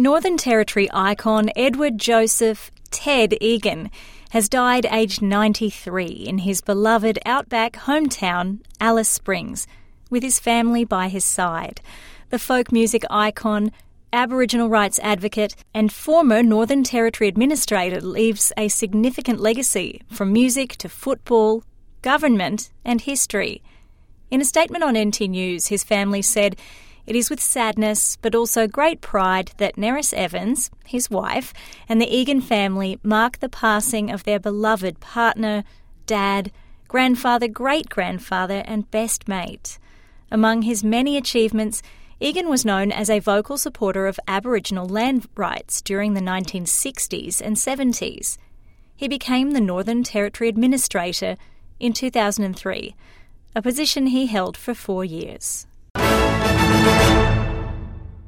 Northern Territory icon Edward Joseph Ted Egan has died aged 93 in his beloved outback hometown, Alice Springs, with his family by his side. The folk music icon, Aboriginal rights advocate and former Northern Territory administrator leaves a significant legacy from music to football, government and history. In a statement on NT News, his family said, "It is with sadness but also great pride that Nerys Evans, his wife, and the Egan family mark the passing of their beloved partner, dad, grandfather, great-grandfather and best mate." Among his many achievements, Egan was known as a vocal supporter of Aboriginal land rights during the 1960s and 70s. He became the Northern Territory Administrator in 2003, a position he held for 4 years.